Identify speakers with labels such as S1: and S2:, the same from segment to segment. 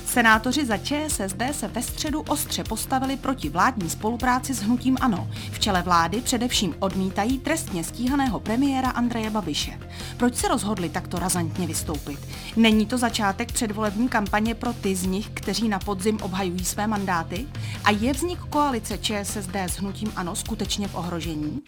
S1: Senátoři za ČSSD se ve středu ostře postavili proti vládní spolupráci s hnutím ANO. V čele vlády především odmítají trestně stíhaného premiéra Andreje Babiše. Proč se rozhodli takto razantně vystoupit? Není to začátek předvolební kampaně pro ty z nich, kteří na podzim obhajují své mandáty? A je vznik koalice ČSSD s hnutím ANO skutečně v ohrožení?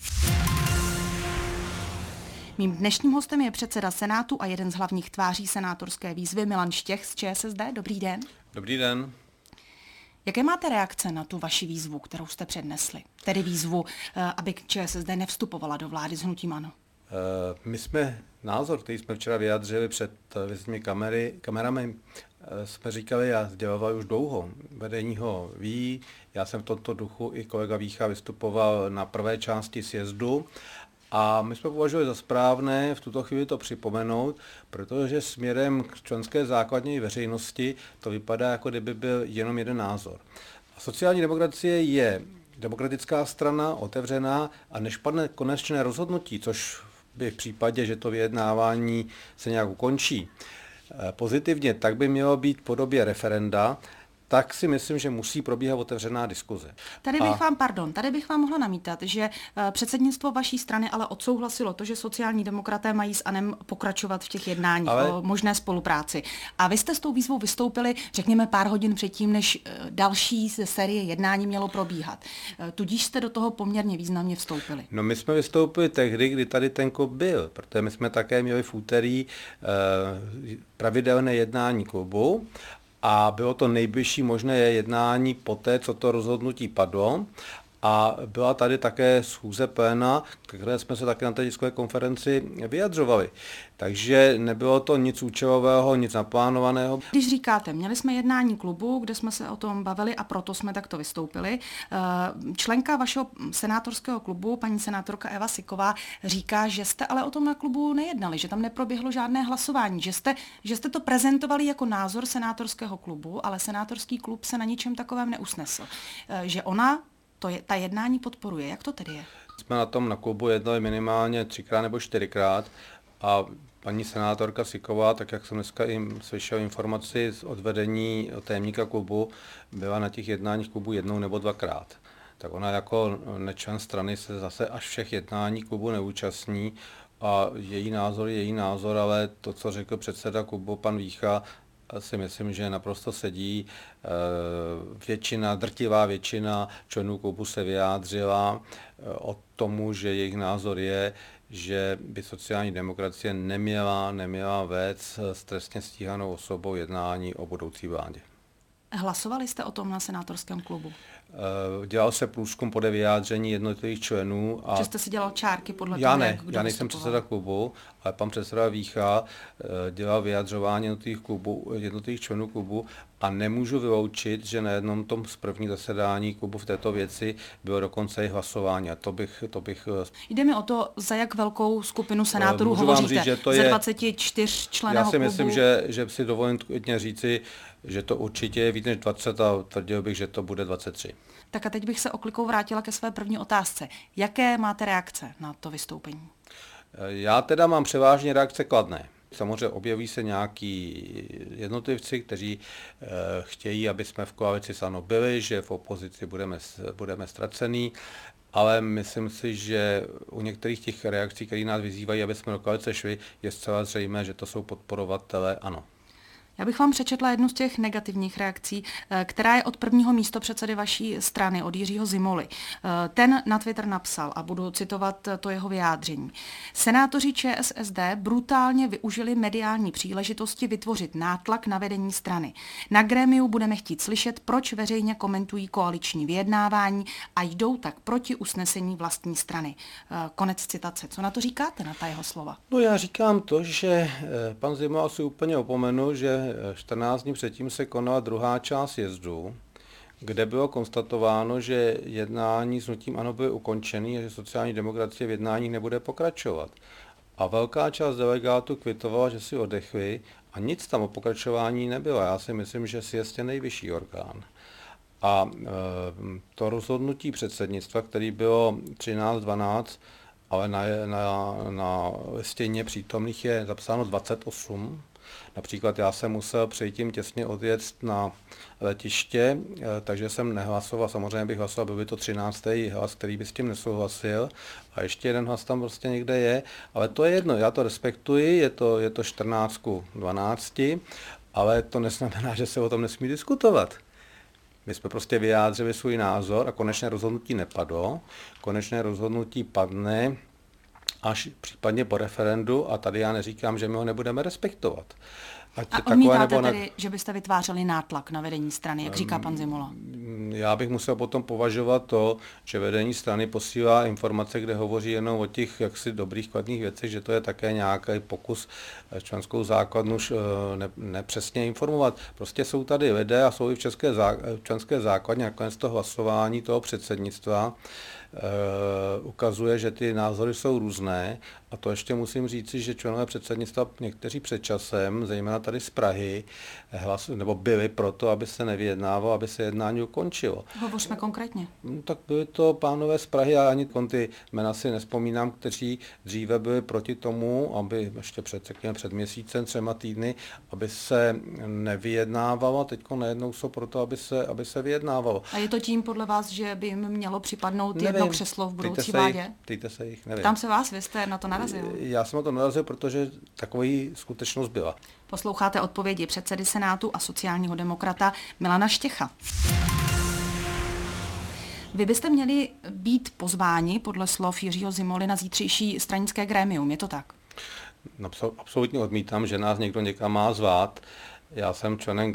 S1: Mým dnešním hostem je předseda Senátu a jeden z hlavních tváří senátorské výzvy Milan Štěch z ČSSD. Dobrý den.
S2: Dobrý den.
S1: Jaké máte reakce na tu vaši výzvu, kterou jste přednesli? Tedy výzvu, aby ČSSD nevstupovala do vlády s hnutím ANO.
S2: My jsme názor, který jsme včera vyjádřili před televizními kamerami, jsme říkali a sdělovali už dlouho. Vedení ho ví, já jsem v tomto duchu i kolega Vícha vystupoval na prvé části sjezdu. A my jsme považovali za správné v tuto chvíli to připomenout, protože směrem k členské základní veřejnosti to vypadá, jako kdyby byl jenom jeden názor. A sociální demokracie je demokratická strana, otevřená, a než padne konečné rozhodnutí, což by v případě, že to vyjednávání se nějak ukončí pozitivně, tak by mělo být v podobě referenda, tak si myslím, že musí probíhat otevřená diskuze.
S1: Tady bych vám mohla namítat, že předsednictvo vaší strany ale odsouhlasilo to, že sociální demokraté mají s ANO pokračovat v těch jednáních o možné spolupráci. A vy jste s tou výzvou vystoupili, řekněme, pár hodin předtím, než další ze série jednání mělo probíhat. Tudíž jste do toho poměrně významně vstoupili.
S2: No, my jsme vystoupili tehdy, kdy tady ten klub byl, protože my jsme také měli v úterý pravidelné jednání klubu. A bylo to nejbližší možné jednání poté, co to rozhodnutí padlo. A byla tady také schůze pléna, které jsme se také na té tiskové konferenci vyjadřovali. Takže nebylo to nic účelového, nic naplánovaného.
S1: Když říkáte, měli jsme jednání klubu, kde jsme se o tom bavili a proto jsme takto vystoupili. Členka vašeho senátorského klubu, paní senátorka Eva Siková, říká, že jste ale o tom na klubu nejednali, že tam neproběhlo žádné hlasování, že jste to prezentovali jako názor senátorského klubu, ale senátorský klub se na ničem takovém neusnesl. Že ona ta jednání podporuje. Jak to tedy je?
S2: Jsme na tom na klubu jednali minimálně 3x nebo 4x a paní senátorka Siková, tak jak jsem dneska jim slyšel informaci od vedení, od tajemníka klubu, byla na těch jednáních klubu 1 nebo 2x. Tak ona jako nečlen strany se zase až všech jednání klubu neúčastní a její názor je její názor, ale to, co řekl předseda klubu pan Vícha, si myslím, že naprosto sedí. Drtivá většina členů klubu se vyjádřila o tomu, že jejich názor je, že by sociální demokracie neměla vést s trestně stíhanou osobou jednání o budoucí vládě.
S1: Hlasovali jste o tom na senátorském klubu?
S2: Dělal se průzkum podle vyjádření jednotlivých členů.
S1: Že jste si dělal čárky podle
S2: toho,
S1: kdo
S2: já nejsem předseda klubu, ale pan předseda Vícha dělal vyjadřování jednotlivých členů klubu a nemůžu vyloučit, že na jednom tom z prvních zasedání klubu v této věci bylo dokonce i hlasování. A to bych...
S1: Jde mi o to, za jak velkou skupinu senátorů hovoříte.
S2: Říct, že to
S1: ze 24 členného klubu?
S2: Já si myslím, že si dovolím říci, že to určitě je víc než 20 a tvrdil bych, že to bude 23.
S1: Tak a teď bych se oklikou vrátila ke své první otázce. Jaké máte reakce na to vystoupení?
S2: Já teda mám převážně reakce kladné. Samozřejmě objeví se nějaký jednotlivci, kteří chtějí, aby jsme v koalici s ANO byli, že v opozici budeme ztracení, ale myslím si, že u některých těch reakcí, které nás vyzývají, aby jsme do koalice šli, je zcela zřejmé, že to jsou podporovatelé ANO.
S1: Já bych vám přečetla jednu z těch negativních reakcí, která je od prvního místopředsedy vaší strany, od Jiřího Zimoly. Ten na Twitter napsal, a budu citovat to jeho vyjádření. Senátoři ČSSD brutálně využili mediální příležitosti vytvořit nátlak na vedení strany. Na grémiu budeme chtít slyšet, proč veřejně komentují koaliční vyjednávání a jdou tak proti usnesení vlastní strany. Konec citace. Co na to říkáte, na ta jeho slova?
S2: No, já říkám to, že pan Zimola si úplně opomenul, že 14 dní předtím se konala druhá část sjezdu, kde bylo konstatováno, že jednání s hnutím ANO byly ukončeny a že sociální demokracie v jednání nebude pokračovat. A velká část delegátů kvitovala, že si odechli a nic tam o pokračování nebylo. Já si myslím, že sjezd je nejvyšší orgán. A to rozhodnutí předsednictva, který bylo 13-12, ale na listině přítomných je zapsáno 28. Například já jsem musel předtím těsně odjet na letiště, takže jsem nehlasoval. Samozřejmě bych hlasoval, byl by to 13. hlas, který by s tím nesouhlasil. A ještě jeden hlas tam prostě někde je, ale to je jedno, já to respektuji, je to 14:12, ale to neznamená, že se o tom nesmí diskutovat. My jsme prostě vyjádřili svůj názor a konečné rozhodnutí nepadlo. Konečné rozhodnutí padne až případně po referendu a tady já neříkám, že my ho nebudeme respektovat.
S1: A odmítáte tedy, že byste vytvářeli nátlak na vedení strany, jak říká pan Zimola?
S2: Já bych musel potom považovat to, že vedení strany posílá informace, kde hovoří jenom o těch jaksi dobrých, kladných věcech, že to je také nějaký pokus členskou základnu nepřesně informovat. Prostě jsou tady lidé a jsou i v členské základně, nakonec to hlasování toho předsednictva ukazuje, že ty názory jsou různé a to ještě musím říci, že členové předsednictva někteří před časem, zejména tady z Prahy, nebo byli proto, aby se nevyjednávalo, aby se jednání ukončilo.
S1: Hovořme konkrétně.
S2: Tak byli to pánové z Prahy, já ani ty jména si nespomínám, kteří dříve byli proti tomu, aby ještě před měsícem, 3 týdny, aby se nevyjednávalo, teďko najednou jsou proto, aby se vyjednávalo.
S1: A je to tím podle vás, že by jim mělo připadnout jedno křeslo v budoucí vládě?
S2: Ptejte se jich, nevím.
S1: Ptám se vás, vy jste na to narazil.
S2: Já jsem na to narazil, protože takový skutečnost byla.
S1: Posloucháte odpovědi předsedy Senátu a sociálního demokrata Milana Štěcha. Vy byste měli být pozváni podle slov Jiřího Zimoly na zítřejší stranické grémium, je to tak?
S2: Absolutně odmítám, že nás někdo někam má zvát. Já jsem členem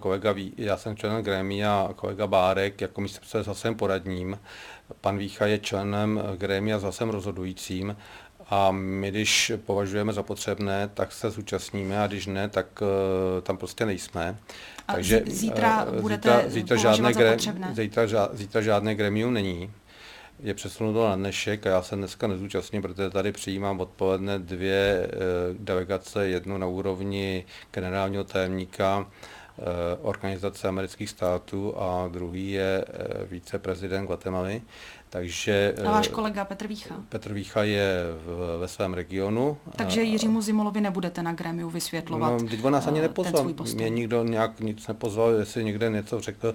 S2: grémia, kolega Bárek jako místopředseda s hlasem poradním. Pan Vícha je členem grémia s hlasem rozhodujícím. A my, když považujeme za potřebné, tak se zúčastníme a když ne, tak tam prostě nejsme.
S1: A takže zítra budete považovat za potřebné?
S2: Zítra žádné grémium není. Je přesunuto na dnešek a já se dneska nezúčastním, protože tady přijímám odpoledne 2 delegace, jednu na úrovni generálního tajemníka Organizace amerických států a druhý je viceprezident Guatemaly. Takže,
S1: a váš kolega Petr Vícha?
S2: Petr Vícha je ve svém regionu.
S1: Takže Jiřímu Zimolovi nebudete na grémiu vysvětlovat?
S2: No, teď on nás ani nepozval. Mě nikdo nějak nic nepozval, jestli někde něco řekl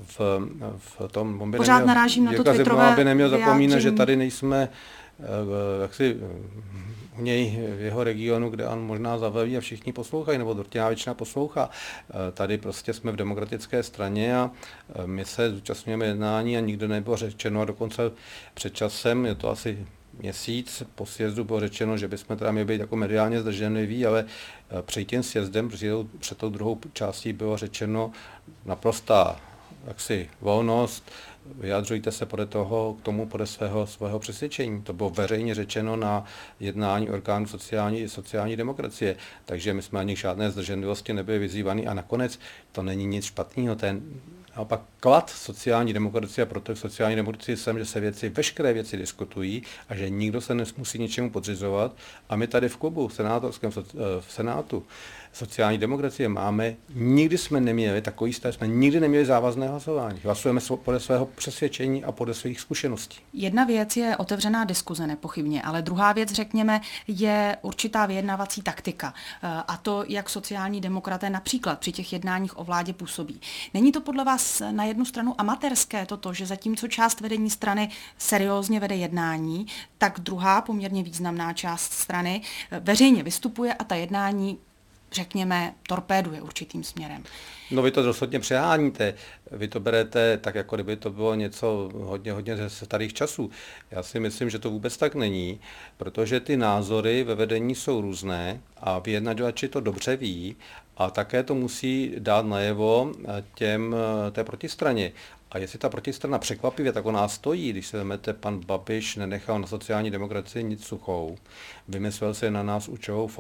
S2: v tom.
S1: Pořád narážím na to twitterové
S2: aby neměl zapomínat,
S1: vyjádření.
S2: že tady nejsme jaksi u něj v jeho regionu, kde on možná zavelí a všichni poslouchají, nebo drtivá většina poslouchá. Tady prostě jsme v demokratické straně a my se zúčastňujeme jednání a nikdo nebylo řečeno a dokonce před časem, je to asi měsíc po sjezdu bylo řečeno, že bychom teda měli být jako mediálně zdrženliví, ale před tím sjezdem, před tou druhou částí bylo řečeno naprostá jaksi volnost, vyjadřujte se podle svého přesvědčení. To bylo veřejně řečeno na jednání orgánů sociální demokracie. Takže my jsme ani k žádné zdrženlivosti nebyli vyzývaní a nakonec to není nic špatného. Naopak klad sociální demokracie a proto v sociální demokracii jsem, že se veškeré věci diskutují a že nikdo se nemusí ničemu podřizovat. A my tady v klubu v Senátu sociální demokracie nikdy jsme neměli závazné hlasování. Hlasujeme podle svého přesvědčení a podle svých zkušeností.
S1: Jedna věc je otevřená diskuze nepochybně, ale druhá věc, řekněme, je určitá vyjednávací taktika. A to, jak sociální demokraté například při těch jednáních o vládě působí. Není to podle vás na jednu stranu amatérské toto, že zatímco část vedení strany seriózně vede jednání, tak druhá poměrně významná část strany veřejně vystupuje a ta jednání, řekněme, torpéduje určitým směrem.
S2: No vy to rozhodně přeháníte. Vy to berete tak, jako kdyby to bylo něco hodně ze starých časů. Já si myslím, že to vůbec tak není, protože ty názory ve vedení jsou různé a vyjednavači to dobře ví a také to musí dát najevo té protistraně. A jestli ta protistrana překvapivě tak o nás stojí, když se vezmete, pan Babiš nenechal na sociální demokracii nic suchou, vymyslel si na nás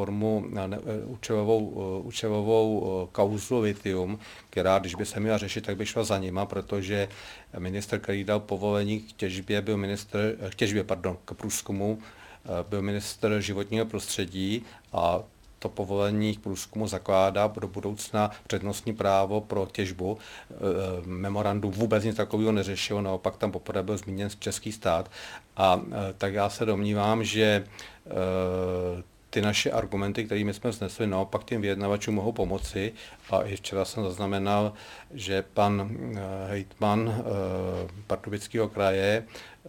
S2: účelovou kauzu lithium, která, když by se měla řešit, tak by šla za nima, protože ministr, který dal povolení k těžbě, k průzkumu, byl ministr životního prostředí a to povolení k průzkumu zakládá do budoucna přednostní právo pro těžbu. Memorandum vůbec nic takového neřešilo, naopak tam poprvé byl zmíněn český stát. A tak já se domnívám, že ty naše argumenty, kterými jsme vznesli, naopak těm vyjednavačům mohou pomoci. A i včera jsem zaznamenal, že hejtman Pardubického kraje,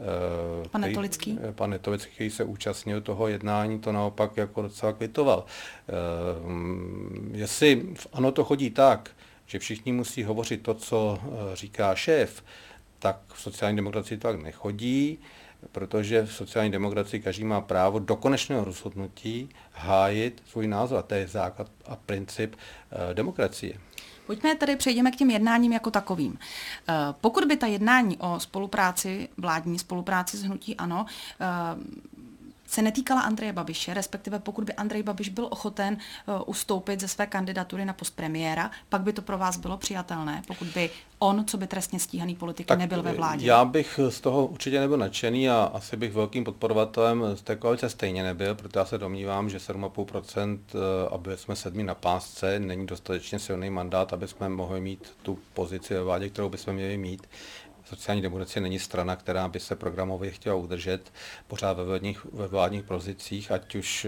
S2: pan Netolický, který se účastnil toho jednání, to naopak jako docela kvitoval. Jestli ano to chodí tak, že všichni musí hovořit to, co říká šéf, tak v sociální demokracii to tak nechodí, protože v sociální demokracii každý má právo do konečného rozhodnutí hájit svůj názor. A to je základ a princip demokracie.
S1: Pojďme tedy přejdeme k těm jednáním jako takovým. Pokud by ta jednání o spolupráci, vládní spolupráci s hnutí ANO, se netýkala Andreje Babiše, respektive pokud by Andrej Babiš byl ochoten ustoupit ze své kandidatury na post premiéra, pak by to pro vás bylo přijatelné, pokud by on, co by trestně stíhaný politik, nebyl ve vládě.
S2: Já bych z toho určitě nebyl nadšený a asi bych velkým podporovatelem z té koalice stejně nebyl, protože já se domnívám, že 7,5%, aby jsme sedmi na pásce, není dostatečně silný mandát, aby jsme mohli mít tu pozici ve vládě, kterou bychom měli mít. Sociální demokracie není strana, která by se chtěla udržet pořád ve vládních pozicích, ať už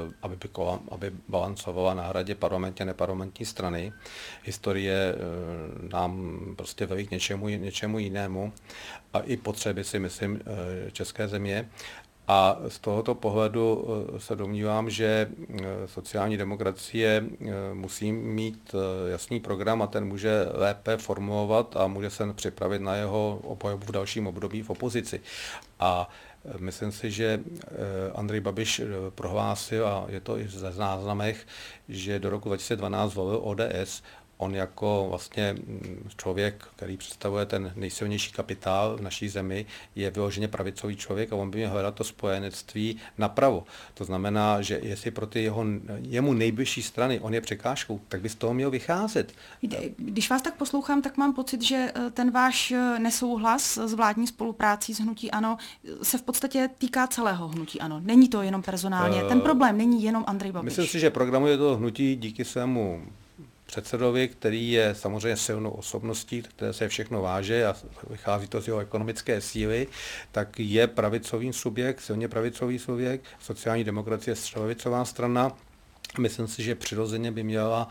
S2: aby balancovala na hradě parlamentně neparlamentní strany. Historie nám prostě velí k něčemu jinému a i potřeby si myslím české země. A z tohoto pohledu se domnívám, že sociální demokracie musí mít jasný program a ten může lépe formulovat a může se připravit na jeho obhajobu v dalším období v opozici. A myslím si, že Andrej Babiš prohlásil, a je to i ze záznamech, že do roku 2012 volil ODS. On jako vlastně člověk, který představuje ten nejsilnější kapitál v naší zemi, je vyloženě pravicový člověk a on by měl hledat to spojenectví napravo. To znamená, že jestli pro ty jemu nejbližší strany on je překážkou, tak by z toho měl vycházet.
S1: Když vás tak poslouchám, tak mám pocit, že ten váš nesouhlas s vládní spoluprácí s hnutí ANO se v podstatě týká celého hnutí ANO. Není to jenom personálně. Ten problém není jenom Andrej Babiš.
S2: Myslím si, že programuje to hnutí díky svému předsedovi, který je samozřejmě silnou osobností, které se všechno váže a vychází to z jeho ekonomické síly, tak je pravicový subjekt, silně pravicový subjekt, sociální demokracie je středovicová strana. Myslím si, že přirozeně by měli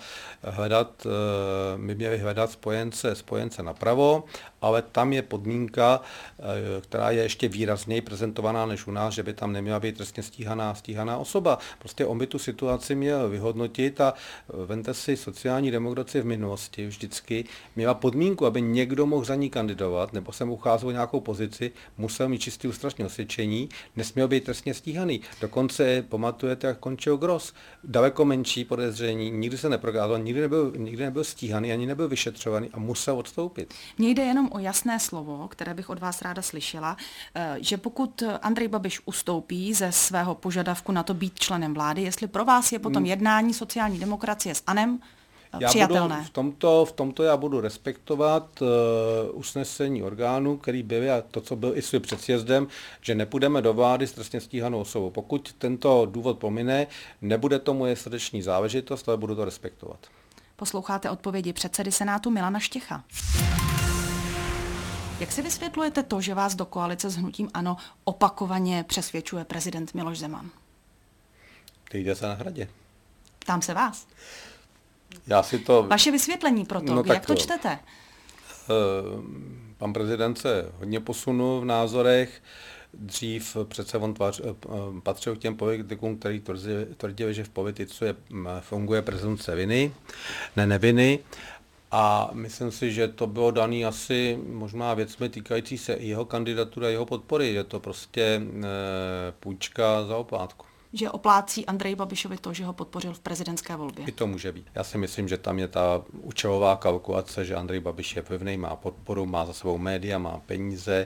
S2: hledat spojence napravo, ale tam je podmínka, která je ještě výrazněji prezentovaná než u nás, že by tam neměla být trestně stíhaná osoba. Prostě on by tu situaci měl vyhodnotit a vemte si, sociální demokracie v minulosti vždycky měla podmínku, aby někdo mohl za ní kandidovat, nebo se mu ucházel nějakou pozici, musel mít čistý lustrační osvědčení, nesměl být trestně stíhaný. Dokonce pamatujete, jak končil Gross. Daleko menší podezření, nikdy se neprokázal, nikdy nebyl stíhaný, ani nebyl vyšetřovaný a musel odstoupit.
S1: Mně jde jenom o jasné slovo, které bych od vás ráda slyšela, že pokud Andrej Babiš ustoupí ze svého požadavku na to být členem vlády, jestli pro vás je potom jednání sociální demokracie s ANO přijatelné.
S2: V tomto já budu respektovat usnesení orgánů, který byl a to, co byl i svým před sjezdem, že nepůjdeme do vlády s trestně stíhanou osobou. Pokud tento důvod pomine, nebude to moje srdeční záležitost, ale budu to respektovat.
S1: Posloucháte odpovědi předsedy Senátu Milana Štěcha. Jak si vysvětlujete to, že vás do koalice s hnutím ANO opakovaně přesvědčuje prezident Miloš Zeman?
S2: Jde se na hradě.
S1: Ptám se vás. Vaše vysvětlení pro to, jak to čtete?
S2: Pan prezident se hodně posunul v názorech. Dřív přece on patřil k těm politikům, který tvrdili, že v politice funguje prezumce viny, neviny. A myslím si, že to bylo daný asi možná věcmi týkající se i jeho kandidatury a jeho podpory. Je to prostě půjčka za oplátku.
S1: Že oplácí Andrej Babišovi to, že ho podpořil v prezidentské volbě.
S2: I to může být. Já si myslím, že tam je ta účelová kalkulace, že Andrej Babiš je pevný, má podporu, má za sebou média, má peníze,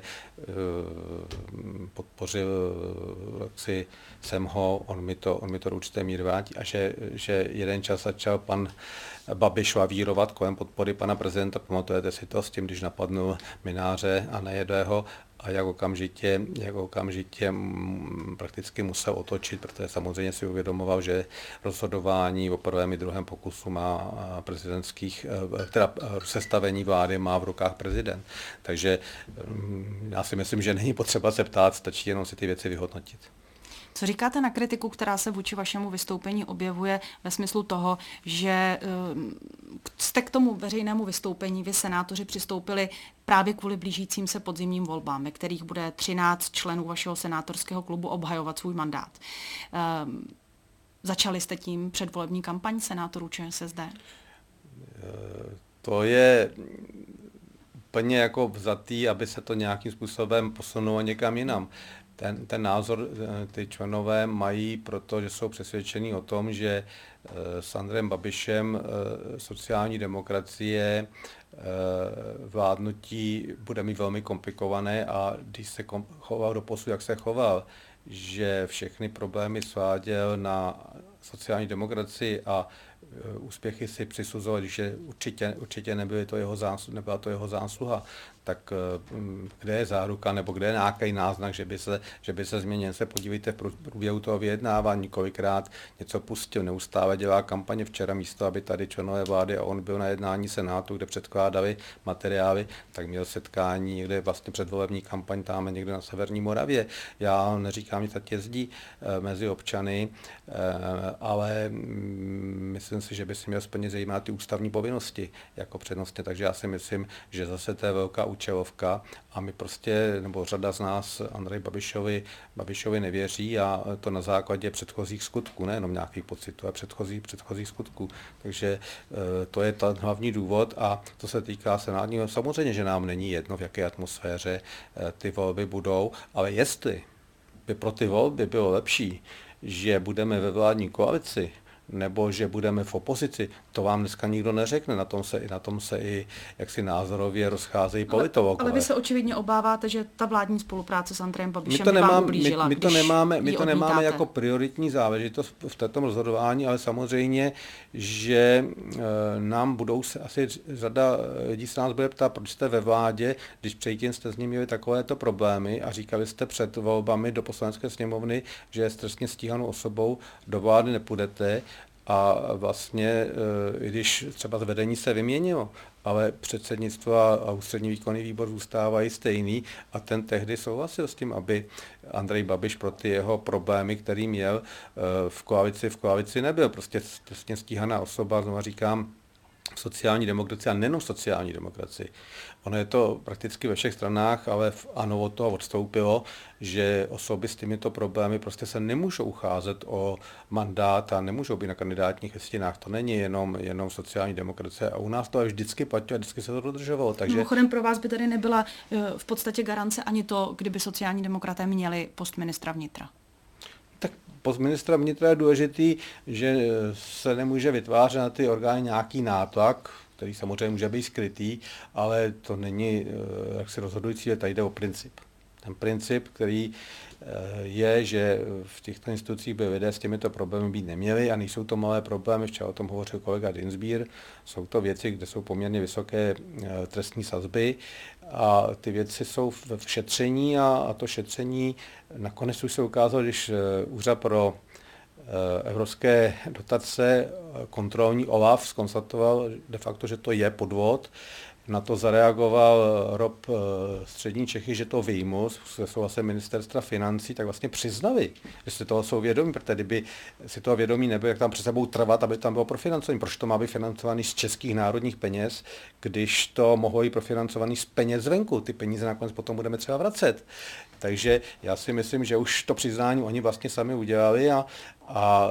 S2: podpořil jsem ho, on mi to do určité míry vrátí a že jeden čas začal pan Babiš lavírovat kolem podpory pana prezidenta, pamatujete si to s tím, když napadnul Mynáře a Nejedlého a jak okamžitě prakticky musel otočit, protože samozřejmě si uvědomoval, že rozhodování o prvém i druhém pokusu má sestavení vlády má v rukách prezident. Takže já si myslím, že není potřeba se ptát, stačí jenom si ty věci vyhodnotit.
S1: Co říkáte na kritiku, která se vůči vašemu vystoupení objevuje ve smyslu toho, že jste k tomu veřejnému vystoupení vy senátoři přistoupili právě kvůli blížícím se podzimním volbám, ve kterých bude 13 členů vašeho senátorského klubu obhajovat svůj mandát. Začali jste tím předvolební kampaň senátorů ČSSD?
S2: To je úplně jako vzatý, aby se to nějakým způsobem posunulo někam jinam. Ten názor ty členové mají, protože jsou přesvědčení o tom, že s Andrejem Babišem sociální demokracie vládnutí bude mít velmi komplikované a když se choval doposud, jak se choval, že všechny problémy sváděl na sociální demokracii a úspěchy si přisuzoval, když určitě nebyla to jeho zásluha, tak kde je záruka nebo kde je nějaký náznak, že by se změnil. Se podívejte v průběhu toho vyjednávání, kolikrát něco pustil, neustále dělá kampaně. Včera místo, aby tady členové vlády a on byl na jednání Senátu, kde předkládali materiály, tak měl setkání někde vlastně předvolební kampaň tam někde na severní Moravě. Já neříkám, že tak jezdí mezi občany, ale myslím si, že by si měl splnit zejména ty ústavní povinnosti jako přednostně, takže já si myslím, že zase to je velká účelovka a my prostě, nebo řada z nás Andreji Babišovi nevěří a to na základě předchozích skutků, nejenom nějakých pocitů, ale předchozích skutků. Takže to je ten hlavní důvod a to se týká senátního. Samozřejmě, že nám není jedno, v jaké atmosféře ty volby budou, ale jestli by pro ty volby bylo lepší, že budeme ve vládní koalici, nebo že budeme v opozici, to vám dneska nikdo neřekne, na tom se i jaksi názorově rozcházejí politologové.
S1: Ale vy se očividně obáváte, že ta vládní spolupráce s Andrejem Babišem by vám ublížila,
S2: my to nemáme jako prioritní záležitost v této rozhodování, ale samozřejmě, že nám budou se asi řada lidí se nás bude ptát, proč jste ve vládě, když předtím jste s ním měli takovéto problémy a říkali jste před volbami do Poslanecké sněmovny, že s trestně stíhanou osobou do vlády nepůjdete. A vlastně, i když třeba vedení se vyměnilo, ale předsednictvo a ústřední výkonný výbor zůstávají stejný a ten tehdy souhlasil s tím, aby Andrej Babiš pro ty jeho problémy, který měl v koalici nebyl. Prostě trestně stíhaná osoba, znovu říkám, sociální demokracie a nejenom sociální demokracii. Ono je to prakticky ve všech stranách, ale ANO od toho odstoupilo, že osoby s těmito problémy prostě se nemůžou ucházet o mandát a nemůžou být na kandidátních listinách. To není jenom sociální demokracie a u nás to vždycky platilo a vždycky se to dodržovalo. Takže...
S1: Mimochodem pro vás by tady nebyla v podstatě garance ani to, kdyby sociální demokraté měli post ministra vnitra.
S2: Tak post ministra vnitra je důležitý, že se nemůže vytvářet na ty orgány nějaký nátlak, který samozřejmě může být skrytý, ale to není jaksi rozhodující, že tady jde o princip. Ten princip, který je, že v těchto institucích by lidé s těmito problémy být neměli a nejsou to malé problémy, včera o tom hovořil kolega Dienstbier, jsou to věci, kde jsou poměrně vysoké trestní sazby a ty věci jsou v šetření a to šetření nakonec už se ukázalo, když Úřad pro evropské dotace kontrolní OLAF zkonstatoval de facto, že to je podvod. Na to zareagoval ROP Střední Čechy, že to vyjmu se souhlasem ministerstva financí, tak vlastně přiznali, že si toho jsou vědomí, protože kdyby si toho vědomí nebylo, jak tam před sebou trvat, aby tam bylo profinancovaný. Proč to má být financovaný z českých národních peněz, když to mohlo být profinancovaný z peněz zvenku. Ty peníze nakonec potom budeme třeba vracet. Takže já si myslím, že už to přiznání oni vlastně sami udělali a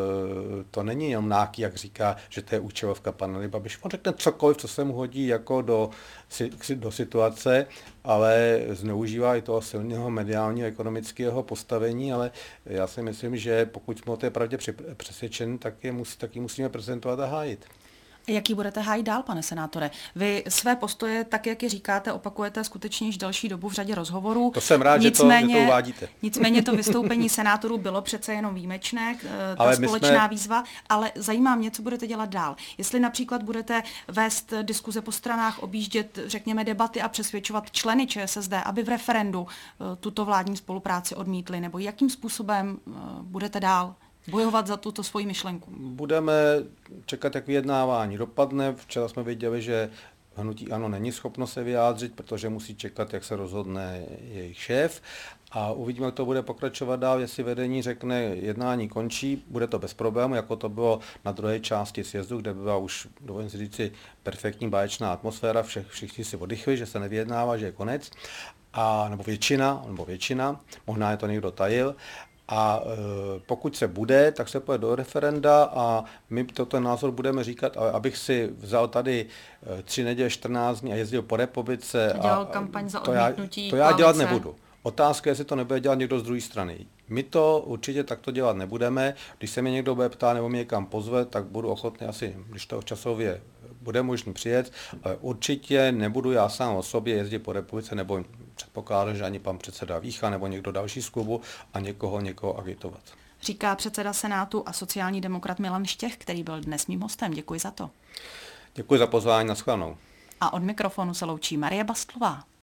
S2: to není jenom nějaký, jak říká, že to je účelovka pana Babiš. On řekne cokoliv, co se mu hodí jako do situace, ale zneužívá i toho silného mediálního ekonomického postavení, ale já si myslím, že pokud jsme o té pravdě přesvědčeni, tak ji musíme prezentovat a hájit.
S1: Jaký budete hájit dál, pane senátore? Vy své postoje, tak jak je říkáte, opakujete skutečně již delší dobu v řadě rozhovorů.
S2: To jsem rád, že to uvádíte.
S1: Nicméně to vystoupení senátorů bylo přece jenom výjimečné, ta společná výzva, ale zajímá mě, co budete dělat dál. Jestli například budete vést diskuze po stranách, objíždět, řekněme, debaty a přesvědčovat členy ČSSD, aby v referendu tuto vládní spolupráci odmítli, nebo jakým způsobem budete dál bojovat za tuto svoji myšlenku?
S2: Budeme čekat, jak vyjednávání dopadne. Včera jsme viděli, že hnutí ANO není schopno se vyjádřit, protože musí čekat, jak se rozhodne jejich šéf. A uvidíme, jak to bude pokračovat dál. Jestli vedení řekne, jednání končí, bude to bez problému, jako to bylo na druhé části sjezdu, kde byla už, dovolím si říci, perfektní báječná atmosféra. Všichni si oddychli, že se nevyjednává, že je konec. Nebo většina, možná je to někdo tajil. A pokud se bude, tak se pojede do referenda a my ten názor budeme říkat, ale abych si vzal tady 3 neděle, 14 dní a jezdil po republice.
S1: Dělal kampaň za odmítnutí
S2: to já dělat nebudu. Otázka je, jestli to nebude dělat někdo z druhé strany. My to určitě takto dělat nebudeme. Když se mě někdo bude ptát nebo mě někam pozve, tak budu ochotný asi, když to časově bude možný přijet, ale určitě nebudu já sám o sobě jezdit po republice nebo předpokládám, že ani pan předseda Vícha nebo někdo další z klubu a někoho agitovat.
S1: Říká předseda Senátu a sociální demokrat Milan Štěch, který byl dnes mým hostem. Děkuji za to.
S2: Děkuji za pozvání, nashledanou.
S1: A od mikrofonu se loučí Marie Bastlová.